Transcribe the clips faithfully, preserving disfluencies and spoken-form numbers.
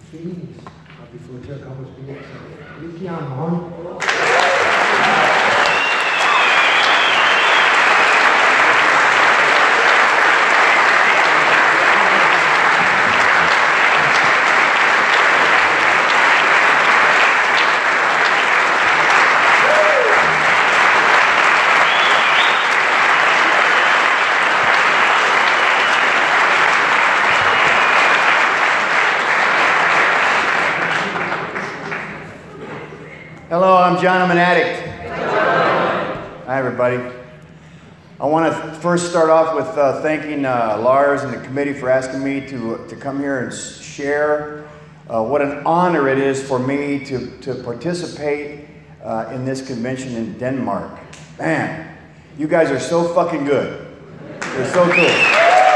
Phoenix, uh, before Chuck comes Phoenix, Ricky Amon. Hello, I'm John. I'm an addict. Hi, everybody. I want to first start off with uh, thanking uh, Lars and the committee for asking me to, to come here and share uh, what an honor it is for me to, to participate uh, in this convention in Denmark. Man, you guys are so fucking good. You're so cool.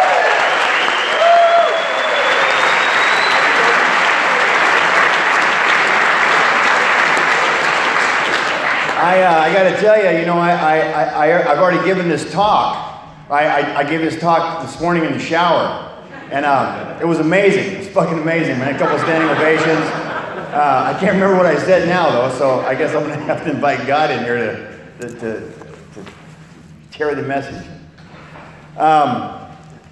I, uh, I got to tell you, you know, I, I, I, I've already given this talk. I, I, I gave this talk this morning in the shower, and uh, it was amazing. It was fucking amazing, man. A couple of standing ovations. Uh, I can't remember what I said now, though, so I guess I'm going to have to invite God in here to, to, to, to carry the message. Um,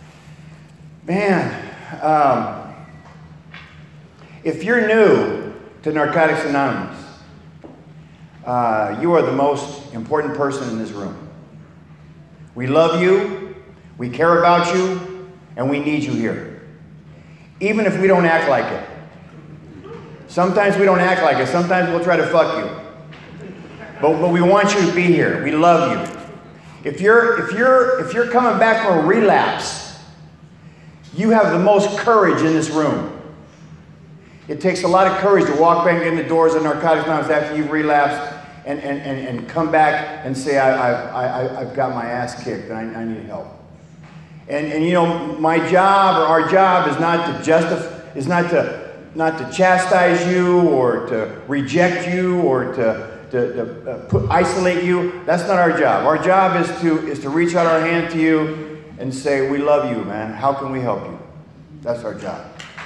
man, um, if you're new to Narcotics Anonymous, Uh, you are the most important person in this room. We love you, we care about you, and we need you here. Even if we don't act like it. Sometimes we don't act like it. Sometimes we'll try to fuck you. But, but we want you to be here. We love you. If you're, if you're, if you're coming back from a relapse, you have the most courage in this room. It takes a lot of courage to walk back in the doors of Narcotics Anonymous after you've relapsed and, and, and, and come back and say, I, I, I, I've got my ass kicked and I, I need help. And, and you know, my job or our job is not to justify, is not to, not to chastise you or to reject you or to, to, to uh, put, isolate you. That's not our job. Our job is to, is to reach out our hand to you and say, we love you, man. How can we help you? That's our job.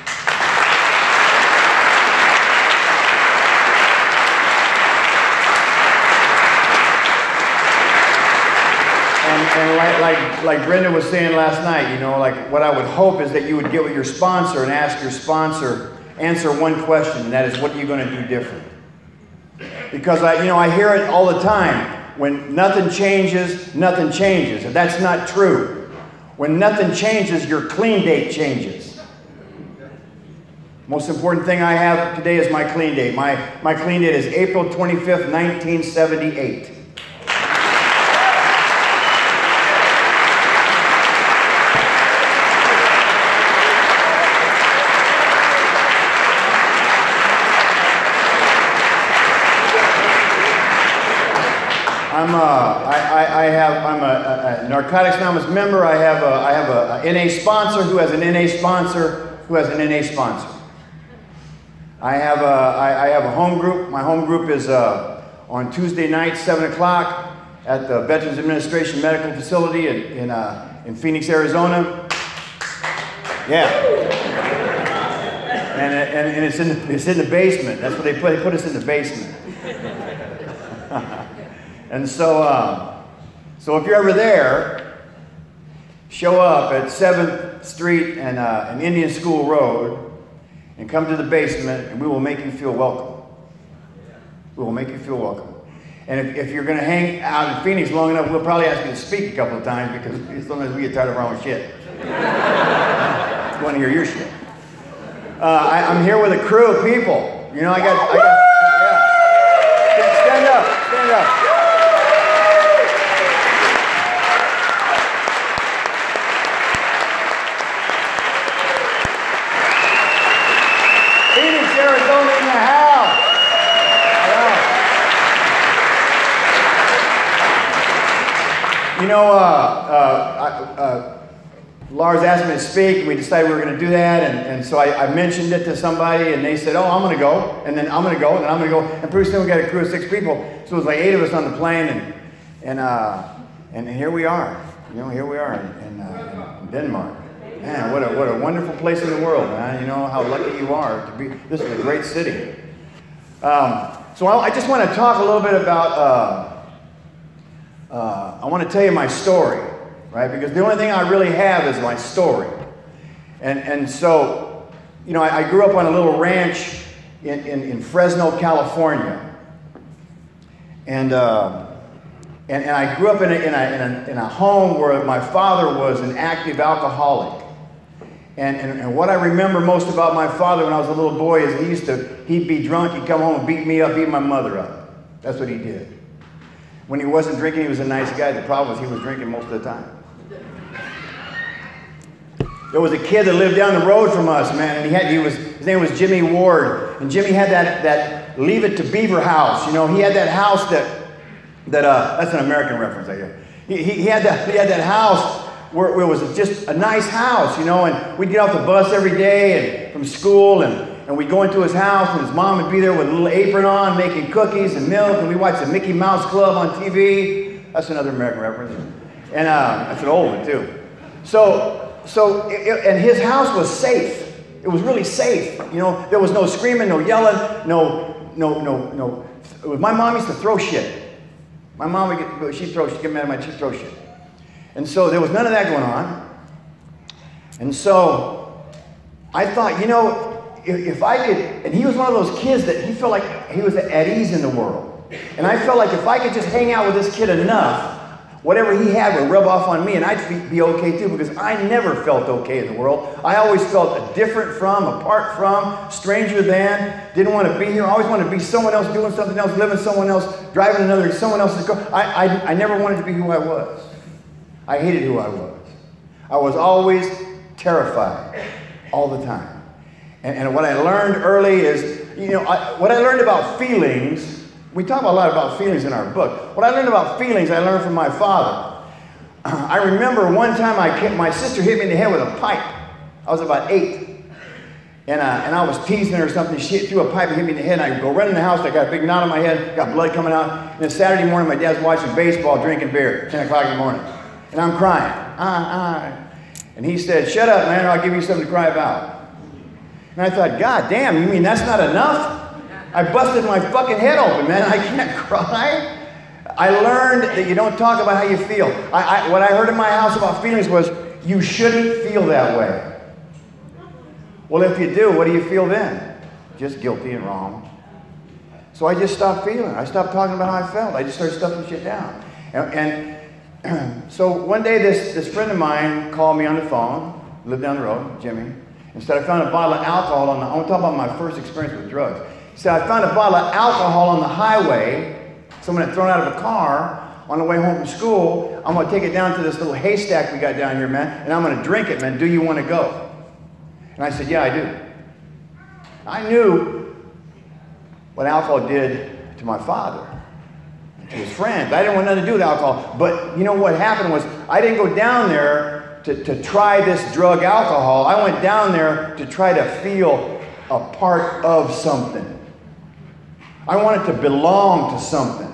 And, and like, like, like Brenda was saying last night, you know, like what I would hope is that you would get with your sponsor and ask your sponsor, answer one question, and that is, what are you going to do different? Because I, you know, I hear it all the time. When nothing changes, nothing changes. And that's not true. When nothing changes, your clean date changes. Most important thing I have today is my clean date. My, my clean date is April twenty-fifth, nineteen seventy-eight. I'm a, I, I, I have, I'm a, a, a Narcotics Anonymous member. I have a, I have a, a N A sponsor who has an N A sponsor who has an N A sponsor. I have a, I, I have a home group. My home group is uh, on Tuesday night, seven o'clock at the Veterans Administration Medical Facility in, in, uh, in Phoenix, Arizona. Yeah. And, and, and it's, in the, it's in the basement. That's what they put, they put us in the basement. And so, uh, so if you're ever there, show up at seventh Street and, uh, and Indian School Road and come to the basement and we will make you feel welcome. We will make you feel welcome. And if, if you're going to hang out in Phoenix long enough, we'll probably ask you to speak a couple of times because sometimes we get tired of our own shit. We want to hear your shit. Uh, I, I'm here with a crew of people. You know, I got, I got, yeah. Stand up, stand up. Arizona in the house. Yeah. You know, uh, uh, uh, Lars asked me to speak, and we decided we were going to do that, and, and so I, I mentioned it to somebody, and they said, oh, I'm going to go, and then I'm going to go, and then I'm going to go, and pretty soon we got a crew of six people, so it was like eight of us on the plane, and and uh, and here we are, you know, here we are in, in, uh, in Denmark. Man, what a, what a wonderful place in the world, man. You know how lucky you are to be. This is a great city. Um, so I, I just want to talk a little bit about, uh, uh, I want to tell you my story, right? Because the only thing I really have is my story. And, and so, you know, I, I grew up on a little ranch in, in, in Fresno, California. And, uh, and, and I grew up in a, in, a, in, a, in a home where my father was an active alcoholic. And, and, and what I remember most about my father when I was a little boy is he used to, he'd be drunk, he'd come home and beat me up, beat my mother up. That's what he did. When he wasn't drinking, he was a nice guy. The problem was he was drinking most of the time. There was a kid that lived down the road from us, man, and he had, he was, his name was Jimmy Ward. And Jimmy had that, that Leave It to Beaver house. You know, he had that house that, that uh, that's an American reference, I guess. He, he, he, had that, he had that house where it was just a nice house, you know, and we'd get off the bus every day and from school, and, and we'd go into his house, and his mom would be there with a little apron on, making cookies and milk, and we watched the Mickey Mouse Club on T V. That's another American reference. And uh, that's an old one, too. So, so it, it, and his house was safe. It was really safe. You know, there was no screaming, no yelling, no, no, no, no. It was, my mom used to throw shit. My mom would get, she'd throw, she'd get mad at my, she'd throw shit. And so there was none of that going on. And so I thought, you know, if, if I could, and he was one of those kids that he felt like he was at ease in the world. And I felt like if I could just hang out with this kid enough, whatever he had would rub off on me and I'd be, be okay too, because I never felt okay in the world. I always felt different from, apart from, stranger than, didn't want to be here. I always wanted to be someone else, doing something else, living someone else, driving another, someone else's car. I, I, I never wanted to be who I was. I hated who I was. I was always terrified all the time. And, and what I learned early is, you know, I, what I learned about feelings, we talk a lot about feelings in our book. What I learned about feelings, I learned from my father. I remember one time I kept, my sister hit me in the head with a pipe. I was about eight. And, uh, and I was teasing her or something. She threw a pipe and hit me in the head. And I go run in the house. I got a big knot on my head, got blood coming out. And then Saturday morning, my dad's watching baseball, drinking beer, ten o'clock in the morning. And I'm crying. Ah, ah. And he said, shut up, man, or I'll give you something to cry about. And I thought, God damn, you mean that's not enough? I busted my fucking head open, man. I can't cry. I learned that you don't talk about how you feel. I, I, what I heard in my house about feelings was, you shouldn't feel that way. Well, if you do, what do you feel then? Just guilty and wrong. So I just stopped feeling. I stopped talking about how I felt. I just started stuffing shit down. And, and so one day this, this friend of mine called me on the phone, lived down the road, Jimmy. Instead, I found a bottle of alcohol on the, I want to talk about my first experience with drugs. He said, I found a bottle of alcohol on the highway. Someone had thrown it out of a car on the way home from school. I'm going to take it down to this little haystack we got down here, man, and I'm going to drink it, man. Do you want to go? And I said, yeah, I do. I knew what alcohol did to my father, to his friends. I didn't want nothing to do with alcohol. But you know what happened was, I didn't go down there to, to try this drug alcohol. I went down there to try to feel a part of something. I wanted to belong to something.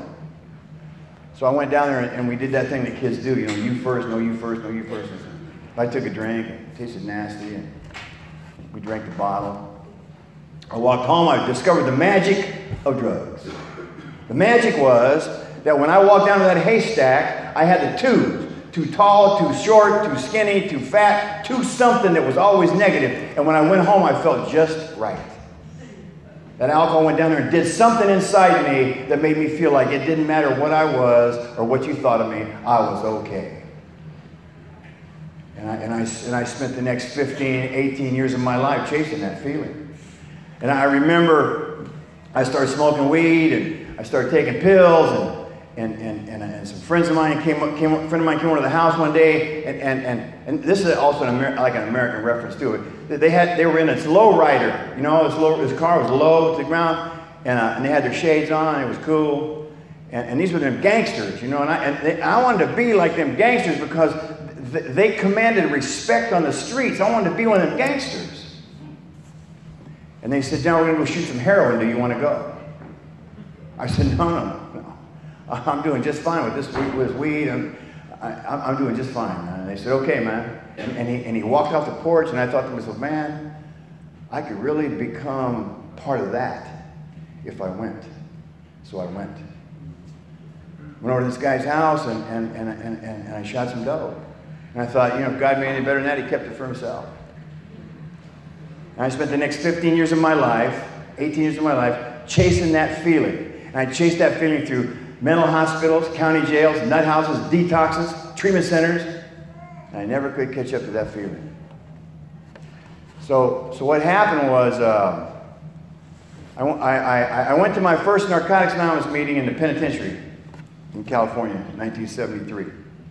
So I went down there and, and we did that thing that kids do. You know, you first, no you first, no you first. I took a drink, it tasted nasty, and we drank the bottle. I walked home, I discovered the magic of drugs. The magic was that when I walked down to that haystack, I had the twos. Too tall, too short, too skinny, too fat, too something that was always negative. And when I went home, I felt just right. That alcohol went down there and did something inside me that made me feel like it didn't matter what I was or what you thought of me, I was okay. And I, and I, and I spent the next fifteen, eighteen years of my life chasing that feeling. And I remember I started smoking weed and I started taking pills, and and and, and, and some friends of mine came up, came up, a friend of mine came over to the house one day, and and and, and this is also an Amer- like an American reference to it. They had they were in this low rider, you know, this low this car was low to the ground, and uh, and they had their shades on, and it was cool, and, and these were them gangsters, you know, and I and they, I wanted to be like them gangsters because th- they commanded respect on the streets. I wanted to be one of them gangsters. And they said, "Now we're going to go shoot some heroin. Do you want to go?" I said, "No, no, no. I'm doing just fine with this with weed. I'm, I, I'm doing just fine, man." And they said, "Okay, man." And, and, he, and he walked off the porch, and I thought to myself, man, I could really become part of that if I went. So I went. Went over to this guy's house, and, and, and, and, and I shot some dope. And I thought, you know, if God made any better than that, he kept it for himself. And I spent the next fifteen years of my life, eighteen years of my life, chasing that feeling. And I chased that feeling through mental hospitals, county jails, nut houses, detoxes, treatment centers. And I never could catch up to that feeling. So, so what happened was, uh, I, I, I went to my first Narcotics Anonymous meeting in the penitentiary in California in nineteen seventy-three.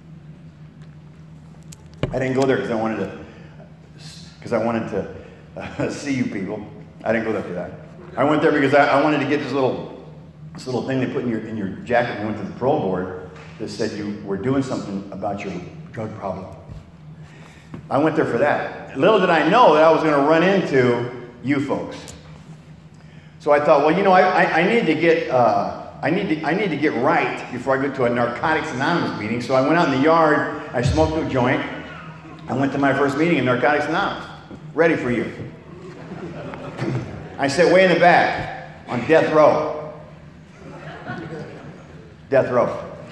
I didn't go there because I wanted to, because I wanted to uh, see you people. I didn't go there for that. I went there because I, I wanted to get this little, this little thing they put in your in your jacket when you went to the parole board that said you were doing something about your drug problem. I went there for that. Little did I know that I was going to run into you folks. So I thought, well, you know, I, I, I need to get uh, I need to I need to get right before I go to a Narcotics Anonymous meeting. So I went out in the yard. I smoked a joint. I went to my first meeting in Narcotics Anonymous, ready for you. I sat way in the back on death row. Death row.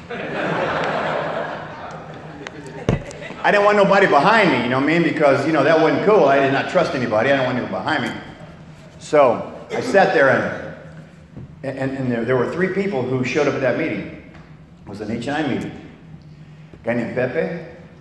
I didn't want nobody behind me, you know what I mean? Because, you know, that wasn't cool. I did not trust anybody. I didn't want anyone behind me. So I sat there, and, and, and there, there were three people who showed up at that meeting. It was an H and I meeting. A guy named Pepe,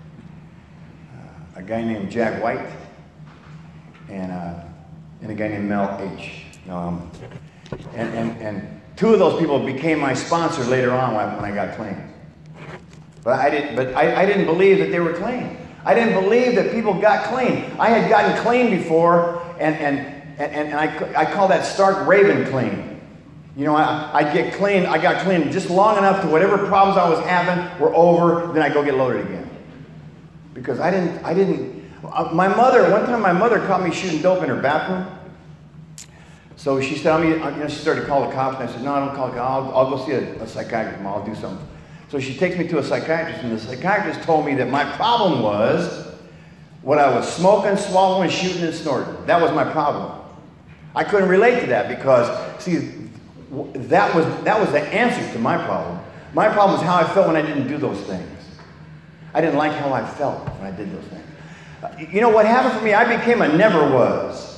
a guy named Jack White, and, uh, and a guy named Mel H. Um, and, and, and two of those people became my sponsor later on when I, when I got clean. But I didn't. But I, I didn't believe that they were clean. I didn't believe that people got clean. I had gotten clean before, and and and, and I I call that stark raving clean. You know, I I get clean. I got clean just long enough to whatever problems I was having were over. Then I go get loaded again. Because I didn't. I didn't. Uh, my mother. One time, my mother caught me shooting dope in her bathroom. So she said, "I mean, you know," she started to call the cops, and I said, "No, I don't call the cops. I'll, I'll go see a, a psychiatrist. Mom. I'll do something." So she takes me to a psychiatrist, and the psychiatrist told me that my problem was what I was smoking, swallowing, shooting, and snorting. That was my problem. I couldn't relate to that because, see, that was that was the answer to my problem. My problem was how I felt when I didn't do those things. I didn't like how I felt when I did those things. You know what happened for me? I became a never was.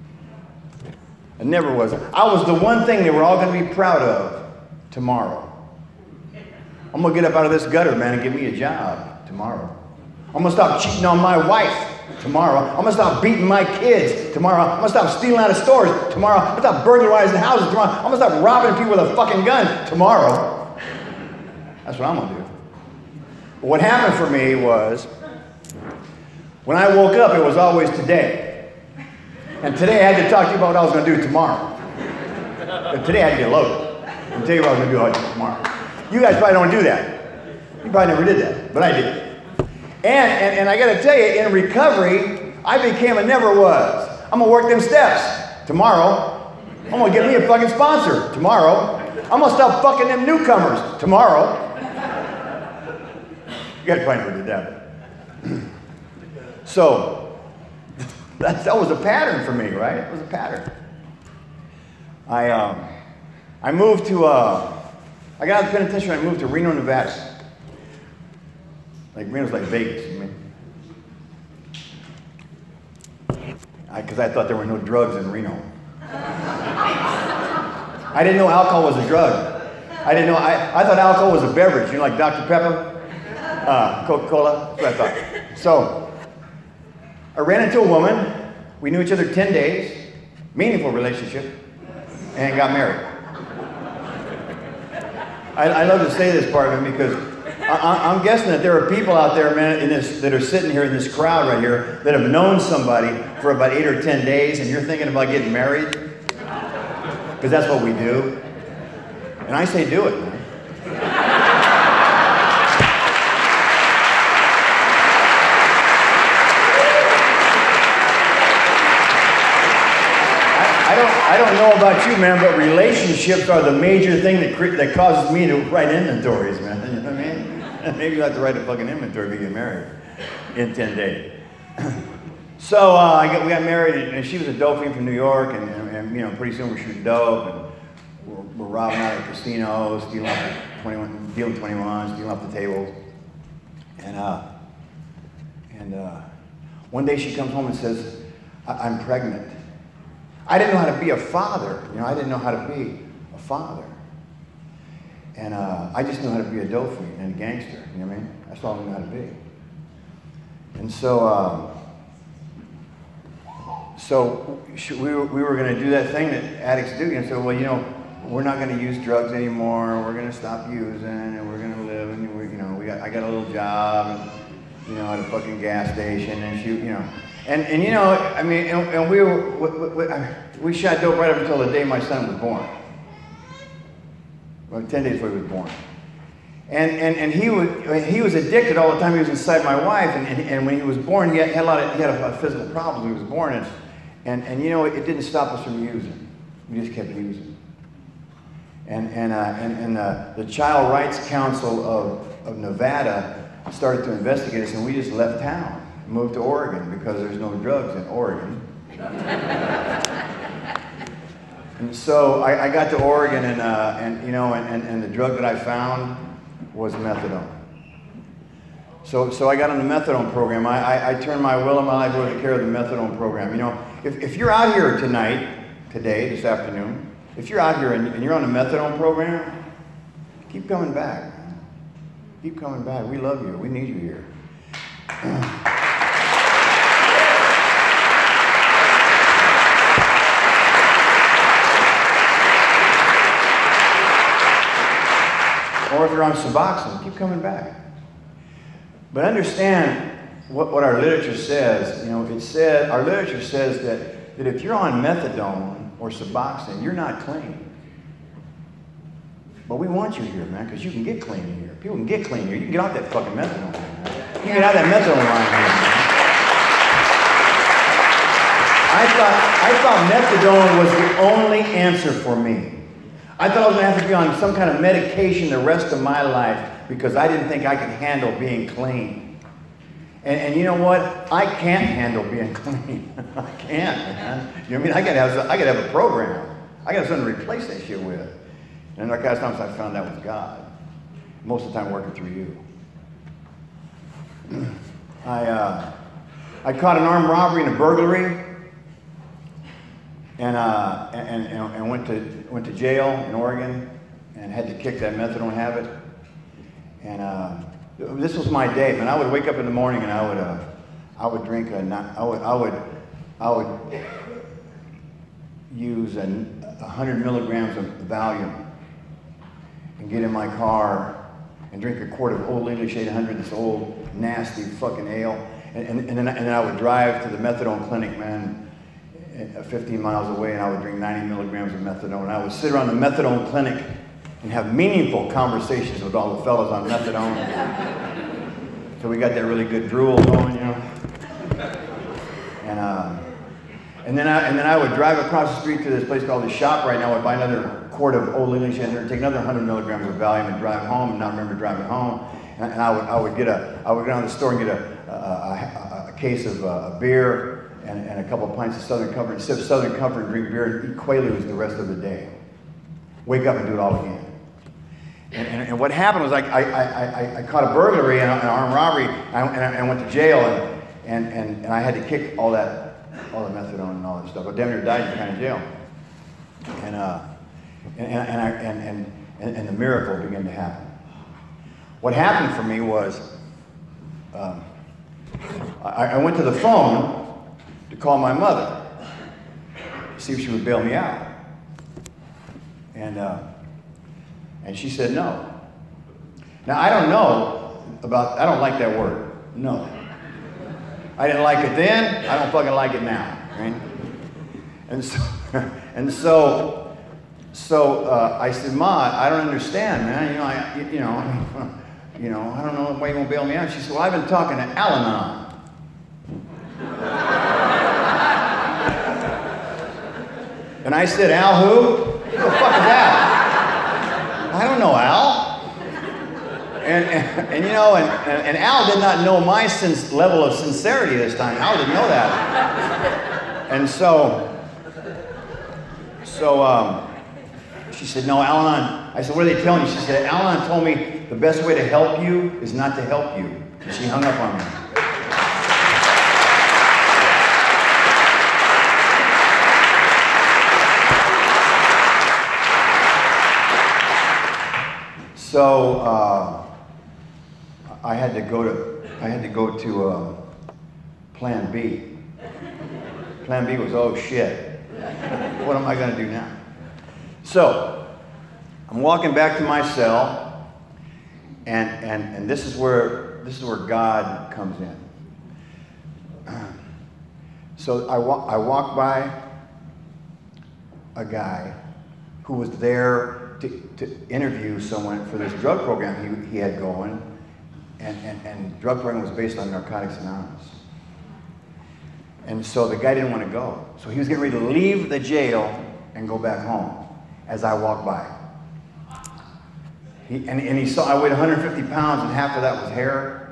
A never was. I was the one thing they were all going to be proud of tomorrow. I'm going to get up out of this gutter, man, and get me a job tomorrow. I'm going to stop cheating on my wife tomorrow. I'm going to stop beating my kids tomorrow. I'm going to stop stealing out of stores tomorrow. I'm going to stop burglarizing houses tomorrow. I'm going to stop robbing people with a fucking gun tomorrow. That's what I'm going to do. But what happened for me was, when I woke up, it was always today. And today I had to talk to you about what I was going to do tomorrow. But today I had to get loaded and tell you what I was going to do tomorrow. You guys probably don't do that. You probably never did that, but I did. And, and, and I got to tell you, in recovery, I became a never was. I'm going to work them steps tomorrow. I'm going to get me a fucking sponsor tomorrow. I'm going to stop fucking them newcomers tomorrow. You guys probably never did that. So, that, that was a pattern for me, right? It was a pattern. I, um, I moved to... Uh, I got out of the penitentiary and I moved to Reno, Nevada. Like, Reno's like Vegas, you mean? Because I, I thought there were no drugs in Reno. I didn't know alcohol was a drug. I didn't know, I, I thought alcohol was a beverage, you know, like Doctor Pepper, uh, Coca-Cola, that's what I thought. So, I ran into a woman. We knew each other ten days, meaningful relationship, and got married. I, I love to say this part of it because I, I'm guessing that there are people out there, man, in this, that are sitting here in this crowd right here that have known somebody for about eight or ten days, and you're thinking about getting married, because that's what we do. And I say, do it, man. I don't, I don't know about you, man, but relationships are the major thing that cre- that causes me to write inventories, man. You know what I mean? Maybe you have to write a fucking inventory if you get married in ten days. So uh, I got, we got married, and, and she was a dope fiend from New York, and, and, and you know, pretty soon we're shooting dope, and we're, we're robbing out of casinos, stealing off the twenty-one, dealing twenty-one, stealing off the tables, and uh, and uh, one day she comes home and says, I- I'm pregnant. I didn't know how to be a father, you know, I didn't know how to be a father, and uh, I just knew how to be a dope fiend and a gangster, you know what I mean? That's all I knew how to be, and so. Uh, So we were, we were going to do that thing that addicts do. And so, well, you know, we're not going to use drugs anymore. We're going to stop using, and we're going to live. And we, you know, we got, I got a little job, and, you know, at a fucking gas station, and shoot, you know, and and you know, I mean, and, and we were we, we, we shot dope right up until the day my son was born. Well, ten days before he was born. And and and he was he was addicted all the time. He was inside my wife, and and, and when he was born, he had, he had a lot of he had a, a physical problem when he was born, and and and you know, it, it didn't stop us from using. We just kept using. And and uh, and and uh, the Child Rights Council of of Nevada started to investigate us, and we just left town, moved to Oregon because there's no drugs in Oregon. And so I, I got to Oregon, and uh, and you know, and, and and the drug that I found was methadone. So so I got on the methadone program. I, I, I turned my will and my life over to care of the methadone program. You know, if, if you're out here tonight, today, this afternoon, if you're out here and, and you're on the methadone program, keep coming back. Keep coming back. We love you. We need you here. Or if you're on Suboxone, keep coming back. But understand what, what our literature says. You know, it said, our literature says that, that if you're on methadone or Suboxone, you're not clean. But we want you here, man, because you can get clean here. People can get clean here. You can get off that fucking methadone, man. You can get out of that methadone line here, man. I thought, I thought methadone was the only answer for me. I thought I was going to have to be on some kind of medication the rest of my life because I didn't think I could handle being clean. And, and you know what? I can't handle being clean. I can't, man. You know what I mean? I got to have, I got to have a program. I got to have something to replace that shit with. And like last times I found that was God. Most of the time working through you. I uh, I caught an armed robbery and a burglary. And, uh, and, and, and went to went to jail in Oregon and had to kick that methadone habit. And uh, this was my day, man. I would wake up in the morning and I would uh, I would drink a I would I would I would use a, a hundred milligrams of Valium and get in my car and drink a quart of Old English eight hundred, this old nasty fucking ale, and and, and then and then I would drive to the methadone clinic, man. fifteen miles away, and I would drink ninety milligrams of methadone. And I would sit around the methadone clinic and have meaningful conversations with all the fellas on methadone. So we got that really good drool going, you know. And uh, and then I and then I would drive across the street to this place called the Shop right now. I would buy another quart of Old English and take another hundred milligrams of Valium and drive home, and not remember driving home. And, and I would I would get a I would go down to the store and get a a, a, a case of uh, a beer. And, and a couple of pints of Southern Comfort, sip Southern Comfort, and drink beer, and eat Quaaludes the rest of the day. Wake up and do it all again. And, and, and what happened was I, I, I, I, I caught a burglary and an armed robbery, and I, and I, and went to jail, and, and, and, and I had to kick all that, all the methadone and all that stuff. I damn near died in the kind of jail. And, uh, and, and, and, I, and, and, and the miracle began to happen. What happened for me was um, I, I went to the phone to call my mother, see if she would bail me out. And uh, and she said no. Now, I don't know about, I don't like that word, no. I didn't like it then, I don't fucking like it now, right? And so, and so, so uh, I said, Ma, I don't understand, man. You know, I, you know, you know, I don't know why you won't bail me out. She said, well, I've been talking to Al-Anon. And I said, Al who? Who the fuck is Al? I don't know Al. And, and, and, and you know, and, and, and Al did not know my sins, level of sincerity this time. Al didn't know that. And so, so um, she said, no, Al-Anon. I said, what are they telling you? She said, Al-Anon told me the best way to help you is not to help you. And she hung up on me. So uh, I had to go to I had to go to uh, Plan B. Plan B was, oh shit, what am I going to do now? So I'm walking back to my cell, and and and this is where this is where God comes in. So I walk I walk by a guy who was there To, to interview someone for this drug program he, he had going, and, and, and drug program was based on Narcotics Anonymous. And so the guy didn't want to go. So he was getting ready to leave the jail and go back home as I walked by. He, and, and he saw I weighed one hundred fifty pounds and half of that was hair.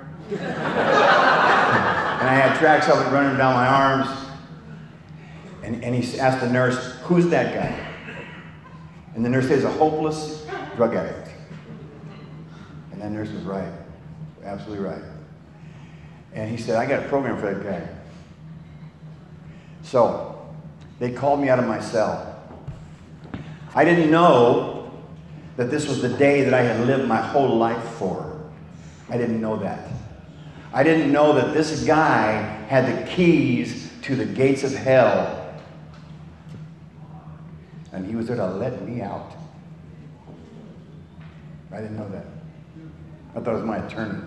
And I had tracks of it running down my arms. And, and he asked the nurse, who's that guy? And the nurse says, a hopeless drug addict. And that nurse was right. Absolutely right. And he said, I got a program for that guy. So they called me out of my cell. I didn't know that this was the day that I had lived my whole life for. I didn't know that. I didn't know that this guy had the keys to the gates of hell. And he was there to let me out. I didn't know that. I thought it was my attorney.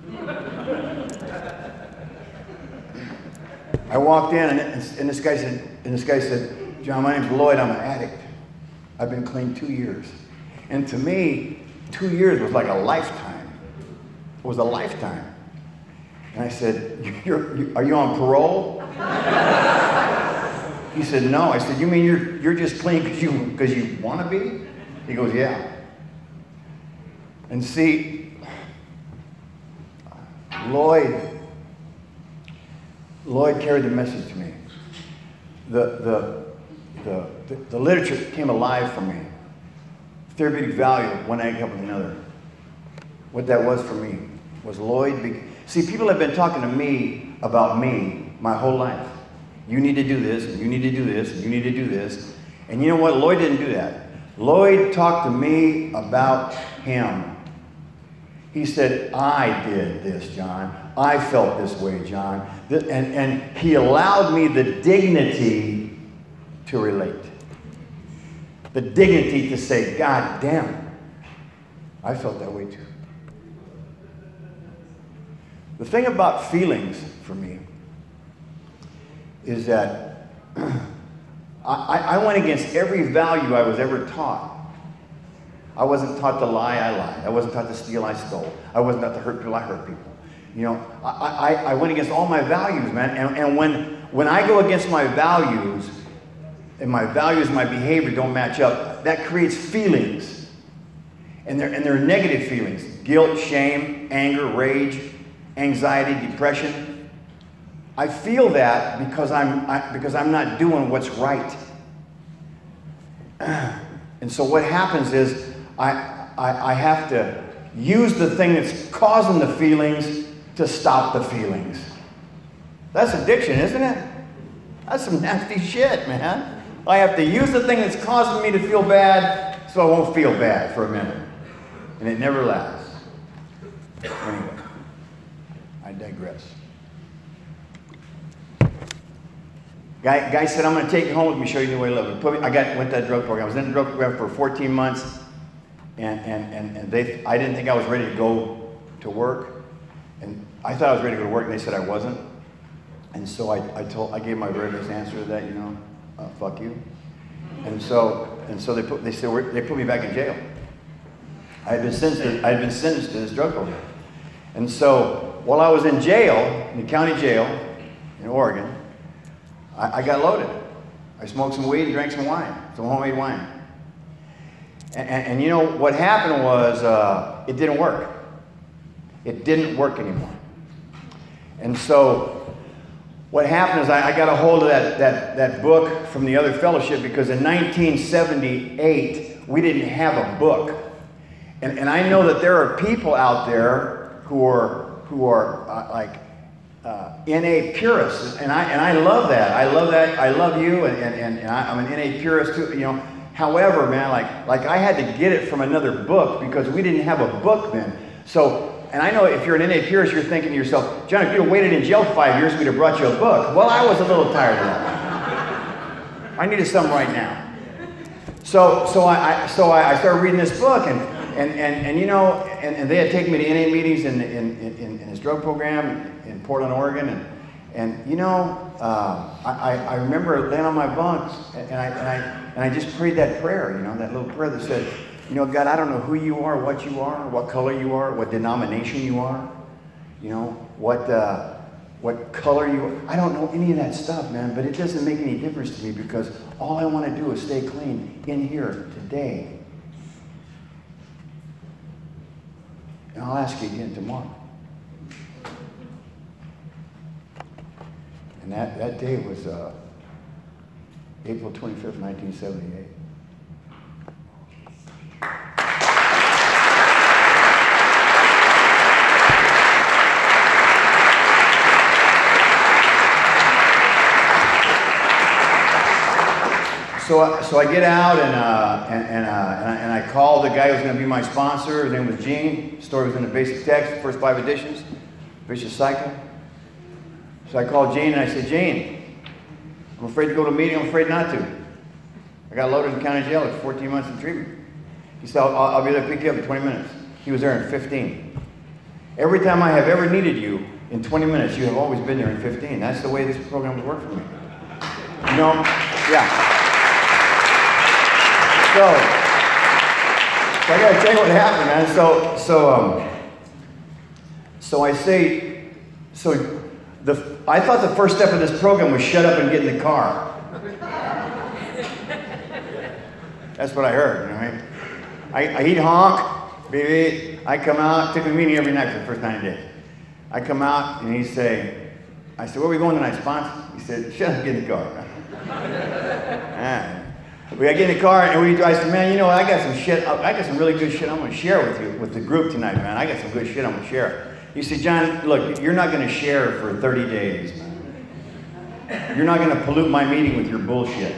I walked in, and, and this guy said, and this guy said, John, my name's Lloyd. I'm an addict. I've been clean two years. And to me, two years was like a lifetime. It was a lifetime. And I said, you're, you, are you on parole? He said, no. I said, you mean you're you're just clean because you because you want to be? He goes, yeah. And see, Lloyd, Lloyd carried the message to me. The the the the, the literature came alive for me. Therapeutic value of one egg helping another. What that was for me was Lloyd. Be- see, people have been talking to me about me my whole life. You need to do this, and you need to do this, and you need to do this. And you know what? Lloyd didn't do that. Lloyd talked to me about him. He said, I did this, John. I felt this way, John. And, and he allowed me the dignity to relate. The dignity to say, God damn, I felt that way too. The thing about feelings for me is that I, I went against every value I was ever taught. I wasn't taught to lie, I lied. I wasn't taught to steal, I stole. I wasn't taught to hurt people, I hurt people. You know, I, I, I went against all my values, man. And, and when, when I go against my values, and my values, my behavior don't match up, that creates feelings. And they're, and they're negative feelings. Guilt, shame, anger, rage, anxiety, depression. I feel that because I'm I, because I'm not doing what's right. And so what happens is I, I I have to use the thing that's causing the feelings to stop the feelings. That's addiction, isn't it? That's some nasty shit, man. I have to use the thing that's causing me to feel bad so I won't feel bad for a minute. And it never lasts. Anyway, I digress. Guy, guy said, I'm going to take you home with me, show you the way to live. Put me, I got went to that drug program. I was in the drug program for fourteen months, and, and, and, and they, I didn't think I was ready to go to work. And I thought I was ready to go to work, and they said I wasn't. And so I, I told, I gave my very best answer to that, you know, uh, fuck you. And so, and so they put, they said, they put me back in jail. I had been sentenced, to, I had been sentenced to this drug program. And so, while I was in jail, in the county jail in Oregon, I, I got loaded. I smoked some weed and drank some wine, some homemade wine. And, and, and you know, what happened was, uh, it didn't work. It didn't work anymore. And so what happened is I, I got a hold of that, that, that book from the other fellowship, because in nineteen seventy-eight, we didn't have a book. And, and I know that there are people out there who are, who are uh, like uh, N A purists. And I, and I love that. I love that. I love you. And, and, and I, I'm an N A purist too, you know. However, man, like, like I had to get it from another book, because we didn't have a book then. So, and I know if you're an N A purist, you're thinking to yourself, John, if you had waited in jail five years, we'd have brought you a book. Well, I was a little tired of that. I needed some right now. So, so I, I so I started reading this book, and and and, and you know, and, and they had taken me to N A meetings in in, in, in his drug program in Portland, Oregon, and and you know, uh, I I remember laying on my bunk, and I and I and I just prayed that prayer, you know, that little prayer that said, you know, God, I don't know who you are, what you are, what color you are, what denomination you are, you know, what uh, what color you are. I don't know any of that stuff, man, but it doesn't make any difference to me, because all I want to do is stay clean in here today. And I'll ask you again tomorrow. And that, that day was uh, April twenty-fifth, nineteen seventy-eight. So, uh, so I get out, and uh, and and, uh, and, I, and I called the guy who was going to be my sponsor. His name was Gene. The story was in the basic text, the first five editions, Vicious Cycle. So I called Gene and I said, Gene, I'm afraid to go to a meeting. I'm afraid not to. I got loaded in county jail at fourteen months in treatment. He said, I'll, I'll be there to pick you up in twenty minutes. He was there in fifteen. Every time I have ever needed you in twenty minutes, you have always been there in fifteen. That's the way this program has worked for me. You know, yeah. So, so I got to tell you what happened, man. So, so, um, so I say, so the I thought the first step of this program was shut up and get in the car. That's what I heard. You know what I mean? I, I he'd honk, baby. I come out. Took a meeting every night for the first ninety days. I come out and he'd say, I said, where are we going tonight, sponsor? He said, shut up, get in the car. ah. We got to get in the car, and we, I said, man, you know what, I got some shit, I got some really good shit I'm going to share with you, with the group tonight, man. I got some good shit I'm going to share. He said, John, look, you're not going to share for thirty days, man. You're not going to pollute my meeting with your bullshit.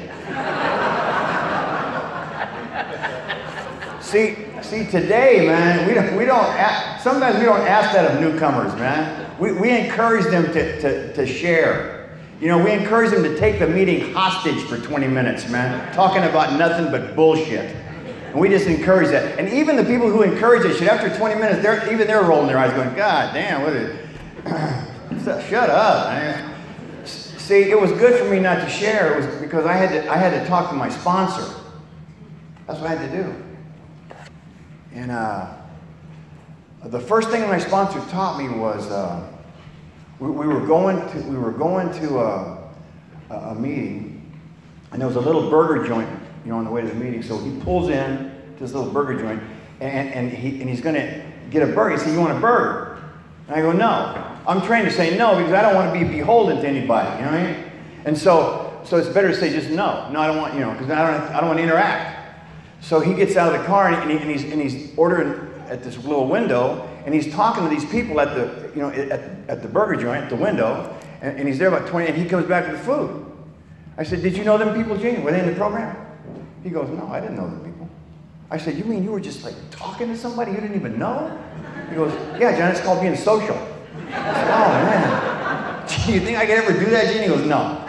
see, see, today, man, we don't, we don't, ask, sometimes we don't ask that of newcomers, man. We, we encourage them to, to, to share. You know, we encourage them to take the meeting hostage for twenty minutes, man, talking about nothing but bullshit. And we just encourage that. And even the people who encourage that shit, after twenty minutes, they're even they're rolling their eyes going, God damn, what is it? Shut up, man. See, it was good for me not to share. It was because I had to I had to talk to my sponsor. That's what I had to do. And uh, the first thing my sponsor taught me was uh, We, we were going to we were going to a, a meeting, and there was a little burger joint, you know, on the way to the meeting. So he pulls in to this little burger joint, and, and he and he's going to get a burger. He said, "You want a burger?" And I go, "No." I'm trained to say no because I don't want to be beholden to anybody. You know what I mean? And so so it's better to say just no. No, I don't want, you know, because I don't I don't want to interact. So he gets out of the car and, he, and he's and he's ordering at this little window. And he's talking to these people at the, you know, at, at the burger joint, at the window, and, and he's there about twenty, and he comes back with the food. I said, did you know them people, Gene? Were they in the program? He goes, no, I didn't know them people. I said, you mean you were just like talking to somebody you didn't even know? He goes, yeah, John, it's called being social. I said, oh, man. Do you think I could ever do that, Gene? He goes, no.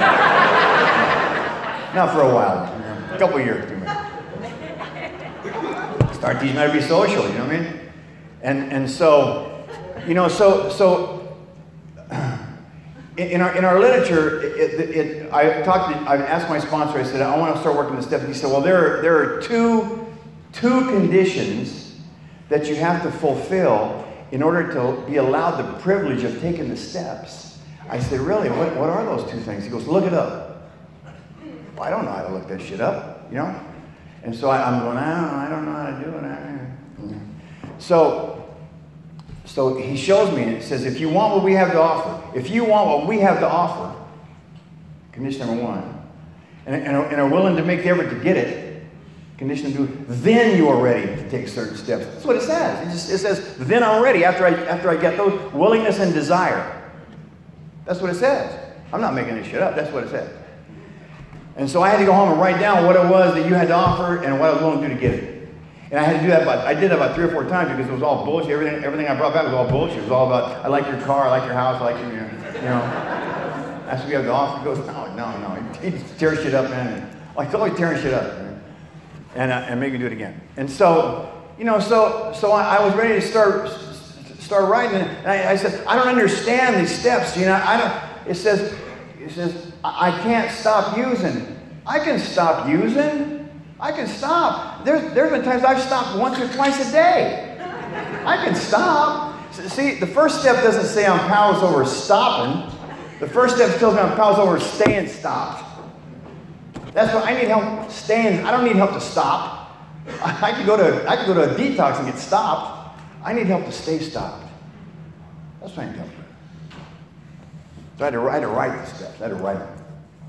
Not for a while, you know, a couple of years. Start teaching how to be social, you know what I mean? And and so, you know, so so in our in our literature, it, it, it, I talked. To, I asked my sponsor. I said, I want to start working this step. He said, well, there are, there are two two conditions that you have to fulfill in order to be allowed the privilege of taking the steps. I said, really? What what are those two things? He goes, look it up. Well, I don't know how to look that shit up, you know. And so I, I'm going, I don't, I don't know how to do it. So, so he shows me, and it says, if you want what we have to offer, if you want what we have to offer, condition number one, and, and, are, and are willing to make the effort to get it, condition number two, then you are ready to take certain steps. That's what it says. It, just, it says, then I'm ready after I, after I get those willingness and desire. That's what it says. I'm not making this shit up. That's what it says. And so I had to go home and write down what it was that you had to offer and what I was willing to do to get it. And I had to do that about, I did that about three or four times because it was all bullshit. Everything, everything I brought back was all bullshit. It was all about, I like your car, I like your house, I like your, you know. That's what you have to offer. He goes, no, no, no. He tears shit up, man. Like, he's always tearing shit up. Man. And, uh, and make me do it again. And so, you know, so so I, I was ready to start start writing. And I, I said, I don't understand these steps. You know, I don't, it says, it says, I, I can't stop using. I can stop using. I can stop. There's, there's been times I've stopped once or twice a day. I can stop. See, the first step doesn't say I'm powerless over stopping. The first step tells me I'm powerless over staying stopped. That's what I need help staying. I don't need help to stop. I could go to I could go to a detox and get stopped. I need help to stay stopped. That's what I need help with. So I had to, I had to write the steps. I had to write them.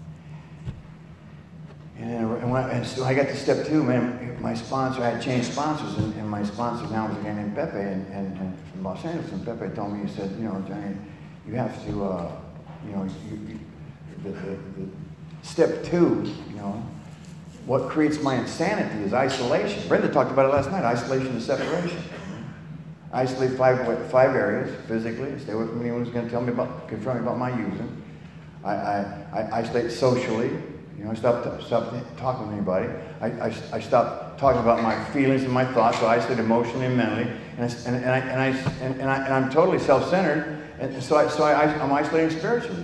And, and, when I, and so I got to step two, man, my sponsor, I had changed sponsors, and, and my sponsor now was a guy named Pepe, and, and, and from Los Angeles, and Pepe told me, he said, you know, Johnny, you have to, uh, you know, you, you, the, the, the step two, you know, what creates my insanity is isolation. Brenda talked about it last night, isolation and separation. Isolate five, five areas physically, stay away from anyone who's going to tell me about, confront me about my using. I, I, I isolate socially. You know, I stopped, stopped talking to anybody. I, I, I stopped talking about my feelings and my thoughts, so I isolate emotionally and mentally. And, I, and, and, I, and, I, and, and, I, and I'm totally self-centered, and so, I, so I, I'm isolating spiritually.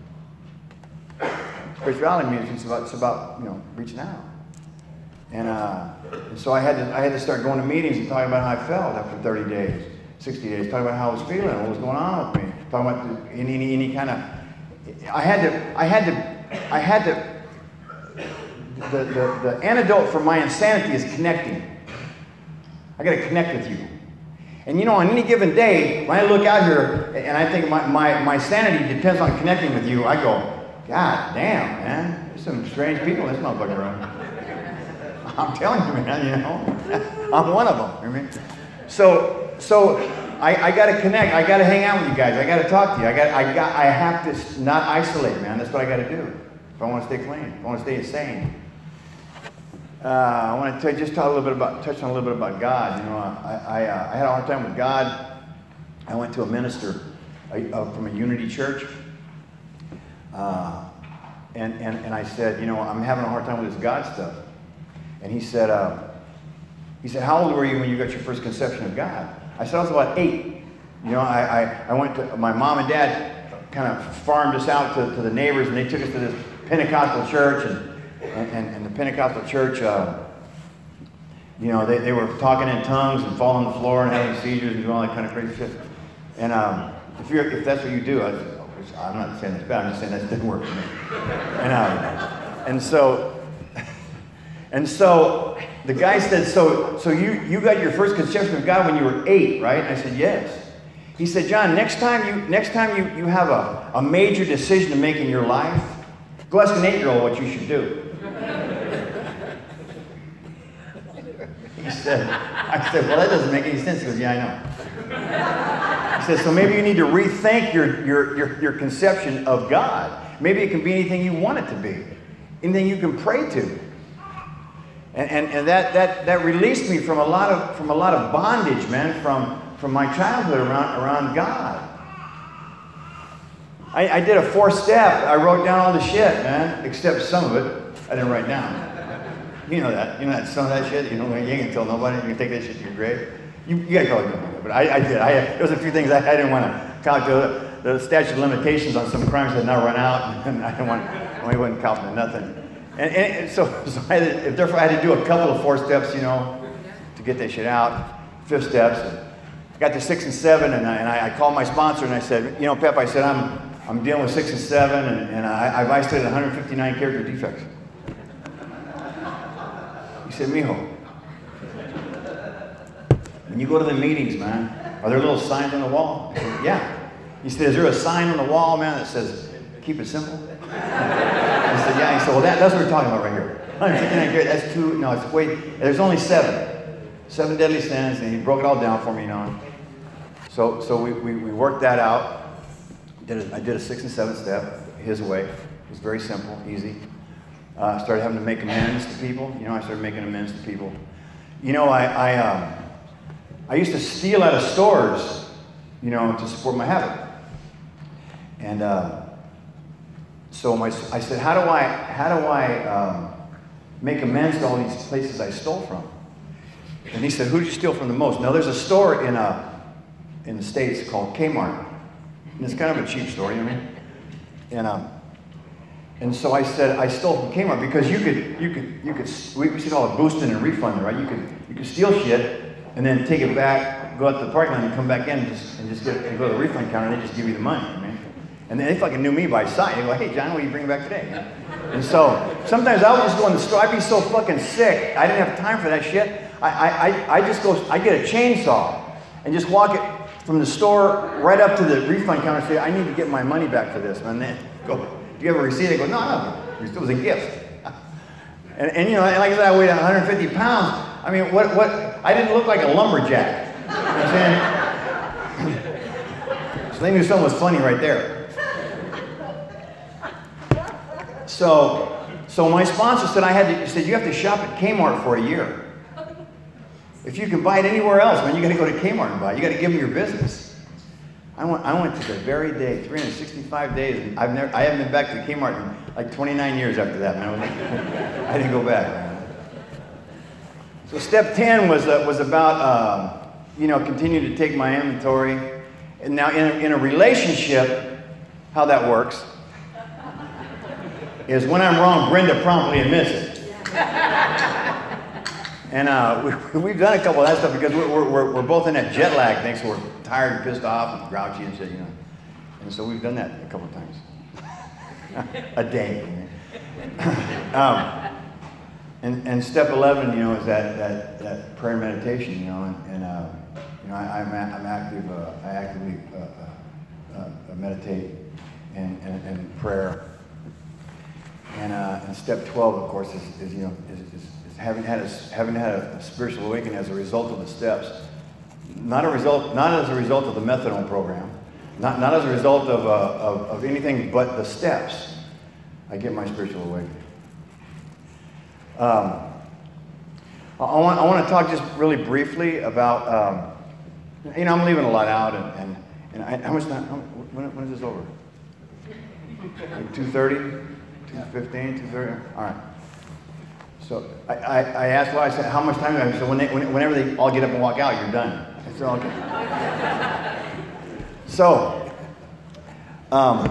Spirituality means it's about, it's about you know, reaching out. And, uh, and so I had, to, I had to start going to meetings and talking about how I felt after thirty days, sixty days, talking about how I was feeling, what was going on with me, talking about the, any, any, any kind of... I had to... I had to... I had to The, the, the antidote for my insanity is connecting. I got to connect with you. And you know, on any given day, when I look out here and I think my, my, my sanity depends on connecting with you, I go, God damn, man. There's some strange people in this motherfucker around. I'm telling you, man, you know. I'm one of them. You know what I mean? So, so I, I got to connect. I got to hang out with you guys. I got to talk to you. I got, I got, I have to not isolate, man. That's what I got to do if I want to stay clean. If I want to stay sane. Uh, I want to tell you, just talk a little bit about, touch on a little bit about God. You know, I, I, uh, I had a hard time with God. I went to a minister uh, from a Unity church, uh, and, and and I said, you know, I'm having a hard time with this God stuff. And he said, uh, he said, how old were you when you got your first conception of God? I said, I was about eight. You know, I, I, I went to, my mom and dad kind of farmed us out to, to the neighbors, and they took us to this Pentecostal church, and And, and, and the Pentecostal church, uh, you know, they, they were talking in tongues and falling on the floor and having seizures and doing all that kind of crazy shit. And um, if you're if that's what you do, I, I'm not saying that's bad. I'm just saying that didn't work for me. And um, and so and so the guy said, so so you you got your first conception of God when you were eight, right? And I said, yes. He said, John, next time you next time you you have a, a major decision to make in your life, go ask an eight-year-old what you should do. He said, I said, well, that doesn't make any sense. He goes, yeah, I know. He said, so maybe you need to rethink your, your, your, your conception of God. Maybe it can be anything you want it to be. Anything you can pray to. And, and, and that, that, that released me from a lot of, from a lot of bondage, man, from, from my childhood around, around God. I, I did a four-step. I wrote down all the shit, man, except some of it I didn't write down. You know that. You know that some of that shit. You know, you ain't gonna tell nobody. You can take that shit to your grave. You, you guys probably don't know that, but I, I did. I, there was a few things I, I didn't want to count the, the statute of limitations on some crimes that had not run out, and I didn't want. I wasn't counting nothing. And, and so, so I had to, therefore, I had to do a couple of four steps, you know, to get that shit out. Fifth steps. And I got to six and seven, and I, and I, I called my sponsor and I said, you know, Pep, I said I'm I'm dealing with six and seven, and, and I, I've isolated one hundred fifty-nine character defects. He said, mijo, when you go to the meetings, man, Are there little signs on the wall? I said, yeah. He said, is there a sign on the wall, man, that says, keep it simple? I said, yeah. He said, well, that, that's what we're talking about right here. I said, that's two, no, it's way, there's only seven. Seven deadly sins, and he broke it all down for me, you know. So so we, we, we worked that out. Did a, I did a six and seven step, his way. It was very simple, easy. Uh, started having to make amends to people. You know, I started making amends to people. You know, I I, um, I used to steal out of stores, you know, to support my habit. And uh, so my, I said, how do I how do I um, make amends to all these places I stole from? And he said, who did you steal from the most? Now, there's a store in a in the States called Kmart. And it's kind of a cheap store, you know what I mean? And um, and so I said, I stole from Kmart because you could, you could, you could, we used to call it boosting and refunding, right? You could, you could steal shit and then take it back, go out to the parking lot and come back in and just, and just get, and go to the refund counter and they just give you the money, you know what I mean? And they fucking knew me by sight. They go, hey, John, what are you bringing back today? And so sometimes I would just go in the store. I'd be so fucking sick. I didn't have time for that shit. I, I, I, I just go, I get a chainsaw and just walk it from the store right up to the refund counter and say, I need to get my money back for this. And then go, do you have a receipt? They go, no, no, it was a gift. And, and you know, and like I said, I weighed one hundred fifty pounds. I mean, what, what, I didn't look like a lumberjack. You know what I'm saying? So they knew something was funny right there. So, so my sponsor said I had to, he said, you have to shop at Kmart for a year. If you can buy it anywhere else, man, you got to go to Kmart and buy it. You got to give them your business. I went, I went to the very day, three hundred sixty-five days, and I've never, I haven't been back to Kmart in like twenty-nine years after that, man. I, was like, I didn't go back, man. So step ten was uh, was about, uh, you know, continue to take my inventory. And now in a, in a relationship, how that works is when I'm wrong, Brenda promptly admits it. And uh, we, we've done a couple of that stuff because we're, we're, we're both in that jet lag thing, so we're tired and pissed off and grouchy and shit, you know. And so we've done that a couple of times. A day. um, and, and step eleven, you know, is that, that, that prayer and meditation, you know, and, and uh, you know, I, I'm, I'm active, uh, I actively uh, uh, uh, meditate and, and, and prayer. And, uh, and step twelve, of course, is, is you know, is, is, is having had a having had a spiritual awakening as a result of the steps, not a result, not as a result of the methadone program, not not as a result of uh, of, of anything but the steps. I get my spiritual awakening. Um, I want I want to talk just really briefly about. Um, you know, I'm leaving a lot out, and and, and I, how much time? How, when, when is this over? Like two thirty. two fifteen, two thirty, all right. So I, I, I asked why, I said, how much time do I have? So when they, when, whenever they all get up and walk out, you're done. I said, okay. So, um,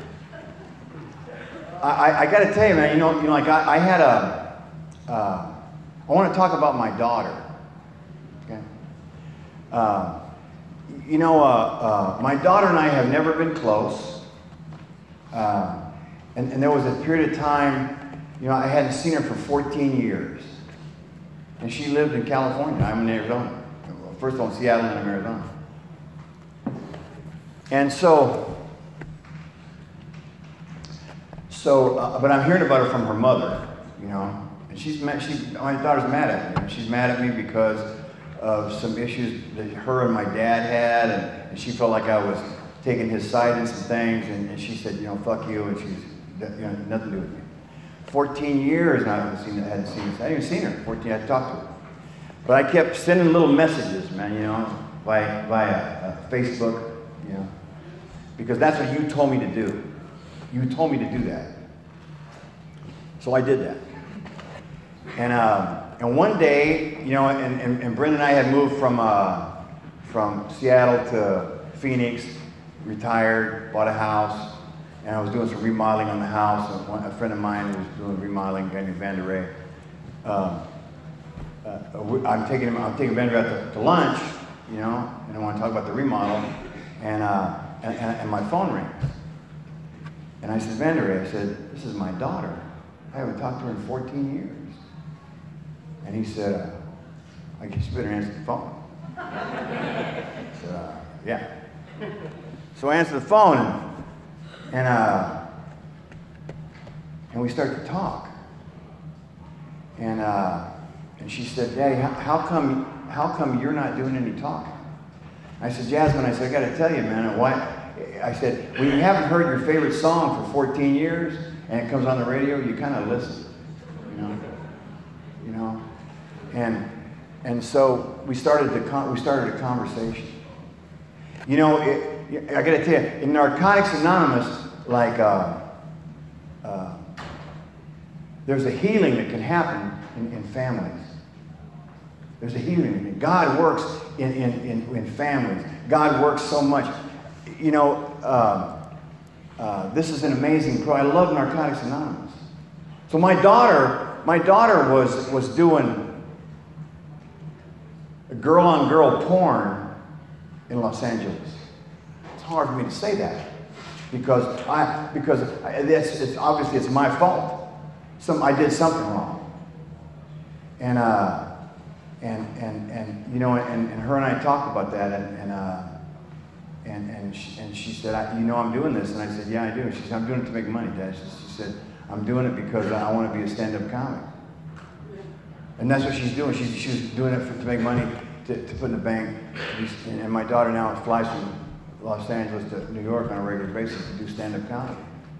I, I got to tell you, man, you know, you know, like I, I had a, uh, I want to talk about my daughter, okay? Uh, you know, uh, uh, my daughter and I have never been close. Uh, And, and there was a period of time, you know, I hadn't seen her for fourteen years. And she lived in California. I'm in Arizona. First of all, in Seattle, and then in Arizona. And so, so, uh, but I'm hearing about her from her mother, you know. And she's mad, she, my daughter's mad at me. She's mad at me because of some issues that her and my dad had, and, and she felt like I was taking his side in some things, and, and she said, you know, fuck you, and she's, you know, nothing to do with me. fourteen years, and I hadn't seen, I hadn't seen her. I hadn't even seen her. fourteen, I talked to her. But I kept sending little messages, man, you know, via, via uh, Facebook, you know, because that's what you told me to do. You told me to do that. So I did that. And um, and one day, you know, and, and, and Brenda and I had moved from uh, from Seattle to Phoenix, retired, bought a house, and I was doing some remodeling on the house. And one, a friend of mine was doing remodeling, a guy named Van Der Ray. Um, uh, I'm taking him, I'm taking Van Der Ray out to, to lunch, you know, and I want to talk about the remodel, and uh, and, and, and my phone rings. And I said, Van Der Ray, I said, this is my daughter. I haven't talked to her in fourteen years. And he said, uh, I guess you better answer the phone. said, uh, yeah. So I answered the phone, and, and, uh, and we started to talk. And, uh, and she said, Daddy, how, how come how come you're not doing any talking? I said, Jasmine, I said, I got to tell you, man, why? I said, when you haven't heard your favorite song for fourteen years and it comes on the radio, you kind of listen, you know, you know, and and so we started the con- we started a conversation. You know, it, I got to tell you, in Narcotics Anonymous, like uh, uh, there's a healing that can happen in, in families. There's a healing. God works in, in, in, in families. God works so much. You know, uh, uh, this is an amazing pro. I love Narcotics Anonymous. So my daughter, my daughter was was doing girl-on-girl porn in Los Angeles. It's hard for me to say that because I because I, it's, it's obviously it's my fault. Some I did something wrong, and. Uh, And, and, and you know, and, and her and I talked about that, and and uh, and and she, and she said, I, you know, I'm doing this, and I said, yeah, I do. And she said, I'm doing it to make money, Dad. She, she said, I'm doing it because I want to be a stand-up comic, and that's what she's doing. She she was doing it for, to make money to, to put in the bank. And, and my daughter now flies from Los Angeles to New York on a regular basis to do stand-up comedy.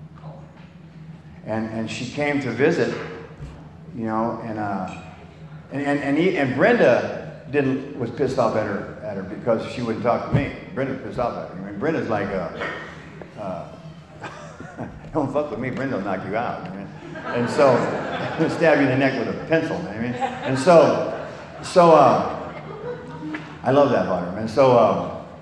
And and she came to visit, you know, and. Uh, And and and, he, and Brenda didn't was pissed off at her at her because she wouldn't talk to me. Brenda was pissed off at her. I mean, Brenda's like, uh, uh, don't fuck with me. Brenda will knock you out. I mean. And so, stab you in the neck with a pencil. I mean, and so, so uh, I love that about her, man. So, uh,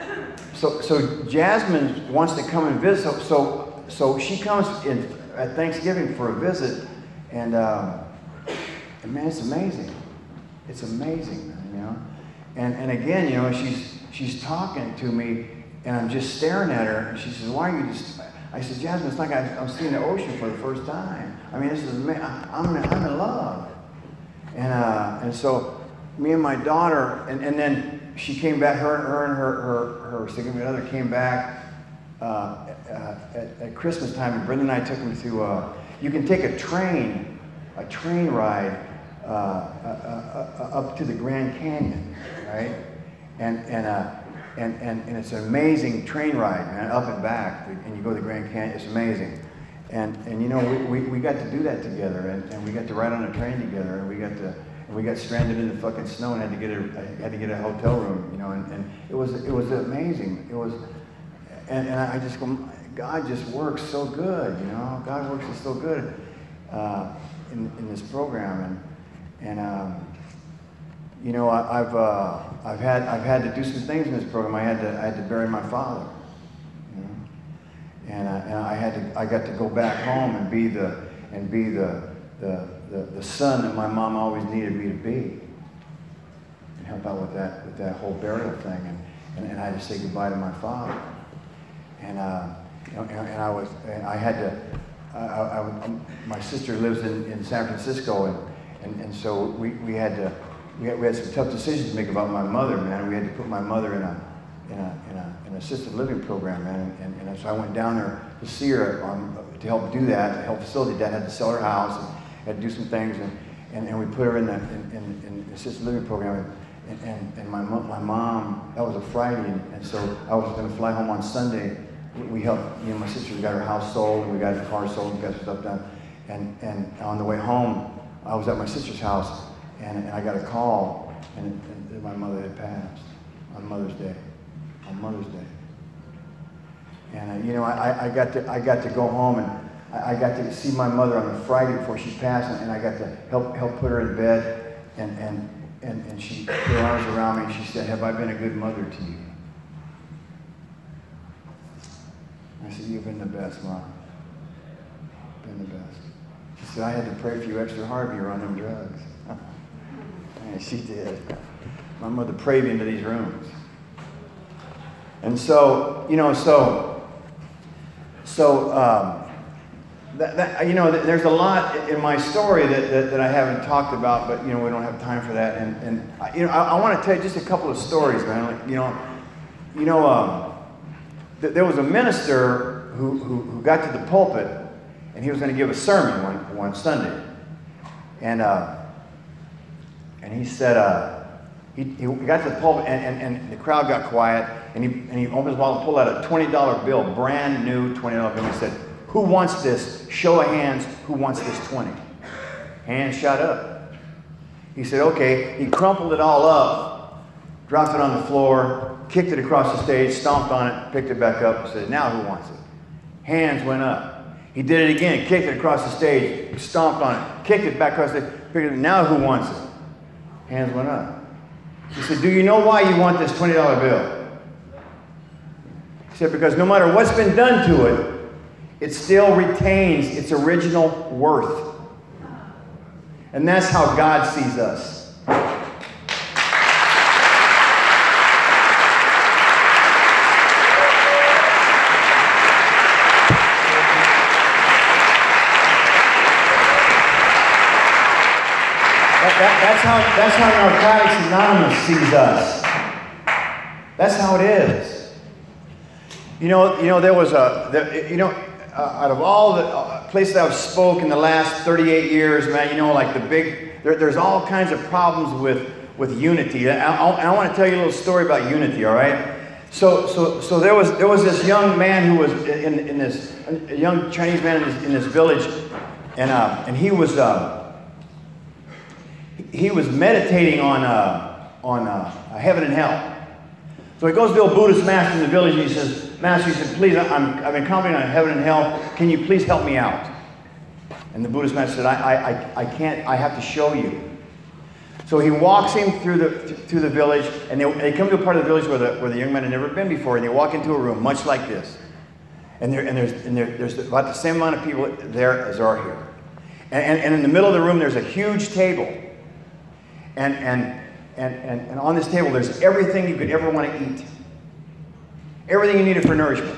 so so Jasmine wants to come and visit. So so, so she comes in at Thanksgiving for a visit, and um, and man, it's amazing. It's amazing, man, you know. And and again, you know, she's she's talking to me, and I'm just staring at her. And she says, "Why are you just?" I said, "Jasmine, it's like I, I'm seeing the ocean for the first time. I mean, this is I'm in, I'm in love." And uh, and so me and my daughter, and, and then she came back. Her her and her her, her significant other came back uh, uh, at, at Christmas time, and Brenda and I took them to. Uh, you can take a train, a train ride. Uh, uh, uh, uh, up to the Grand Canyon, right? And and uh, and and and it's an amazing train ride, man, up and back. And you go to the Grand Canyon, it's amazing. And and you know we, we, we got to do that together, and, and we got to ride on a train together, and we got to and we got stranded in the fucking snow and had to get a had to get a hotel room, you know. And, and it was it was amazing. It was, and, and I just go, God just works so good, you know. God works so good uh, in in this program. And. And um, you know, I, I've uh, I've had I've had to do some things in this program. I had to I had to bury my father, you know, and uh, and I had to I got to go back home and be the and be the the, the the son that my mom always needed me to be, and help out with that with that whole burial thing. And, and, and I had to say goodbye to my father. And uh, you know, and, and I was and I had to. I, I, I, my sister lives in, in San Francisco, and. And, and so we, we had to we had, we had some tough decisions to make about my mother, man. We had to put my mother in a in a in a an assisted living program, man. And, and, and so I went down there to see her on, to help do that, to help facilitate that. Had to sell her house and had to do some things, and, and, and we put her in the in, in, in the assisted living program. And, and, and my my mom, that was a Friday, and, and so I was going to fly home on Sunday. We, we helped, you know, my sister got her house sold, and we got the car sold, and got some stuff done. And and on the way home, I was at my sister's house, and, and I got a call, and, and my mother had passed on Mother's Day, on Mother's Day. And uh, you know, I, I got to I got to go home, and I, I got to see my mother on the Friday before she passed, and, and I got to help help put her in bed, and and and and she put her arms around me, and she said, "Have I been a good mother to you?" I said, "You've been the best, Mom. Been the best." She said, "I had to pray for you extra hard when you were on them drugs." And she did. My mother prayed me into these rooms. And so, you know, so, so, um, that, that, you know, there's a lot in my story that, that, that I haven't talked about, but, you know, we don't have time for that. And, and you know, I, I want to tell you just a couple of stories, man. Like, you know, you know, um, th- there was a minister who, who, who got to the pulpit, and he was going to give a sermon one, one Sunday. And uh, and he said, uh, he, he got to the pulpit, and, and, and the crowd got quiet, and he, and he opened his wallet and pulled out a twenty dollar bill, brand new twenty dollar bill. And he said, who wants this? Show of hands, who wants this twenty? Hands shot up. He said, okay. He crumpled it all up, dropped it on the floor, kicked it across the stage, stomped on it, picked it back up, and said, now who wants it? Hands went up. He did it again, kicked it across the stage, stomped on it, kicked it back across the stage, picked it. Now who wants it? Hands went up. He said, do you know why you want this twenty dollar bill? He said, because no matter what's been done to it, it still retains its original worth. And that's how God sees us. That, that, that's how that's how Narcotics Anonymous sees us. That's how it is. You know, you know there was a, there, you know, uh, out of all the uh, places I've spoke in the last thirty-eight years, man, you know, like the big, there, there's all kinds of problems with with unity. I, I, I want to tell you a little story about unity. All right. So so so there was there was this young man who was in in this a young Chinese man in this, in this village, and uh, and he was. Uh, He was meditating on uh, on uh, heaven and hell. So he goes to a Buddhist master in the village, and he says, "Master," he said, "please, I'm, I've been commenting on heaven and hell. Can you please help me out?" And the Buddhist master said, "I, I, I can't. I have to show you." So he walks him through the through the village, and they, they come to a part of the village where the where the young man had never been before, and they walk into a room much like this, and there and there's and there, there's about the same amount of people there as are here, and, and and in the middle of the room there's a huge table. And, and, and, and, and on this table, there's everything you could ever want to eat. Everything you needed for nourishment.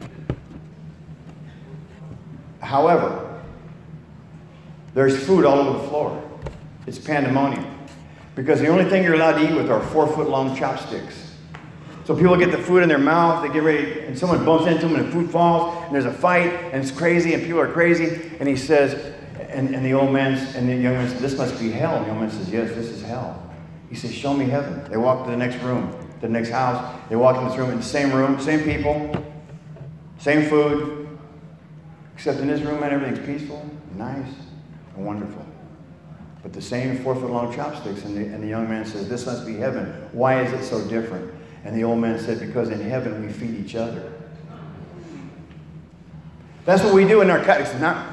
However, there's food all over the floor. It's pandemonium. Because the only thing you're allowed to eat with are four-foot-long chopsticks. So people get the food in their mouth, they get ready, and someone bumps into them, and the food falls, and there's a fight, and it's crazy, and people are crazy. And he says, And, and the old man, and the young man says, this must be hell. And the old man says, yes, this is hell. He says, show me heaven. They walk to the next room, to the next house. They walk in this room, in the same room, same people, same food. Except in this room, man, everything's peaceful, nice, and wonderful. But the same four-foot-long chopsticks. And the, and the young man says, this must be heaven. Why is it so different? And the old man said, because in heaven we feed each other. That's what we do in Narcotics Anonymous.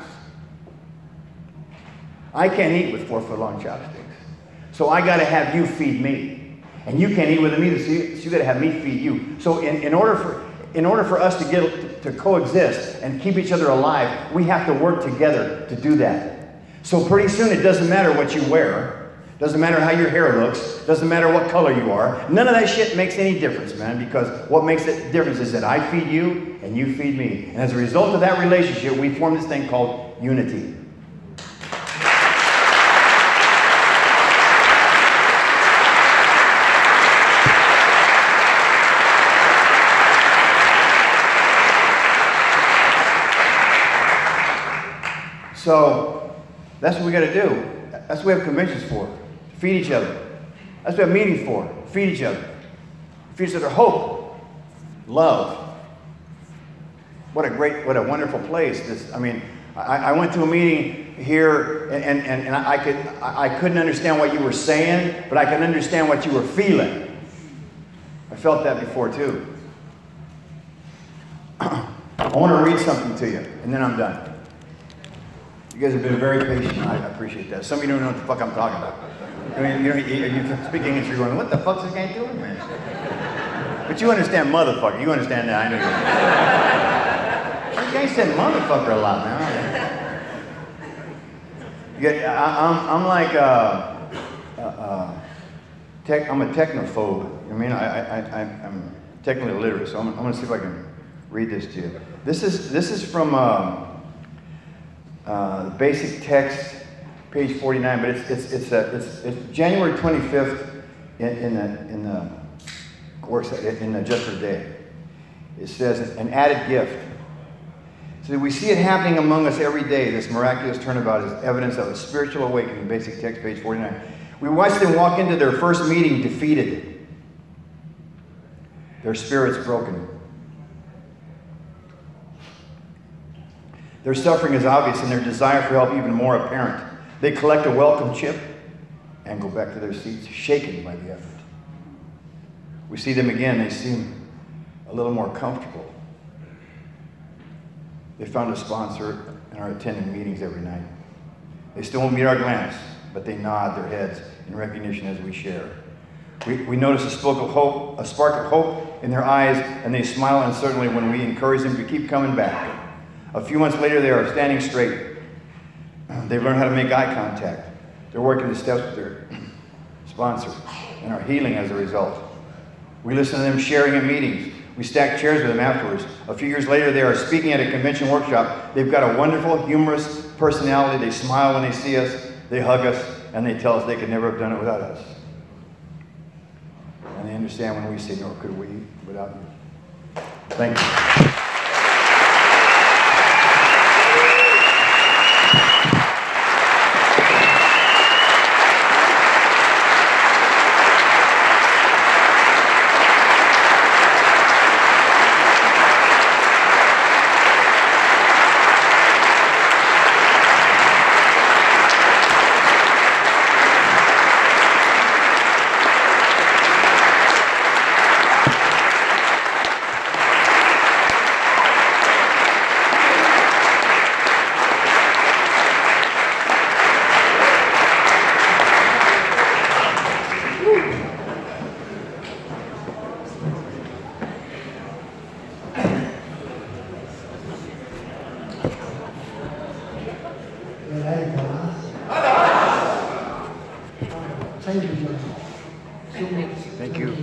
I can't eat with four-foot-long chopsticks. So I got to have you feed me. And you can't eat with them either, so you, so you got to have me feed you. So in, in order for in order for us to get to, to coexist and keep each other alive, we have to work together to do that. So pretty soon it doesn't matter what you wear. Doesn't matter how your hair looks. Doesn't matter what color you are. None of that shit makes any difference, man, because what makes the difference is that I feed you and you feed me. And as a result of that relationship, we form this thing called unity. So that's what we got to do. That's what we have conventions for. To feed each other. That's what we have meetings for. Feed each other. Feed each other hope, love. What a great, what a wonderful place. This, I mean, I, I went to a meeting here, and, and, and I could I couldn't understand what you were saying, but I could understand what you were feeling. I felt that before too. I want to read something to you, and then I'm done. You guys have been very patient. I appreciate that. Some of you don't know what the fuck I'm talking about. I mean, you know, you, you speak English, you're going, what the fuck's this guy doing, man? But you understand motherfucker. You understand that. I know you. You guys said motherfucker a lot, man. Yeah, I, I'm, I'm like, uh, uh, uh, tech, I'm a technophobe. I mean, I, I, I, I'm technically illiterate, so I'm, I'm going to see if I can read this to you. This is, this is from... Uh, Uh, the basic text, page forty-nine, but it's it's it's, uh, it's, it's January twenty-fifth in, in the in the works in the Just for Day. It says, an added gift. So we see it happening among us every day. This miraculous turnabout is evidence of a spiritual awakening. Basic text, page forty-nine. We watch them walk into their first meeting defeated. Their spirits broken. Their suffering is obvious and their desire for help even more apparent. They collect a welcome chip and go back to their seats, shaken by the effort. We see them again. They seem a little more comfortable. They found a sponsor and are attending meetings every night. They still won't meet our glance, but they nod their heads in recognition as we share. We, we notice a spark of hope, a spark of hope in their eyes, and they smile uncertainly when we encourage them to keep coming back. A few months later, they are standing straight. They've learned how to make eye contact. They're working the steps with their sponsor and are healing as a result. We listen to them sharing in meetings. We stack chairs with them afterwards. A few years later, they are speaking at a convention workshop. They've got a wonderful, humorous personality. They smile when they see us. They hug us, and they tell us they could never have done it without us. And they understand when we say, nor could we without you. Thank you. Thank you.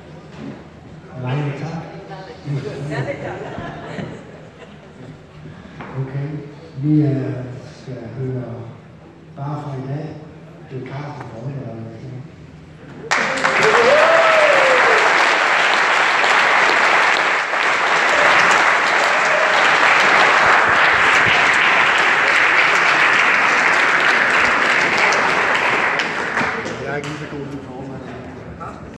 Okay, vi øh, skal høre bare fra i dag. Det er Carsten Borg, der er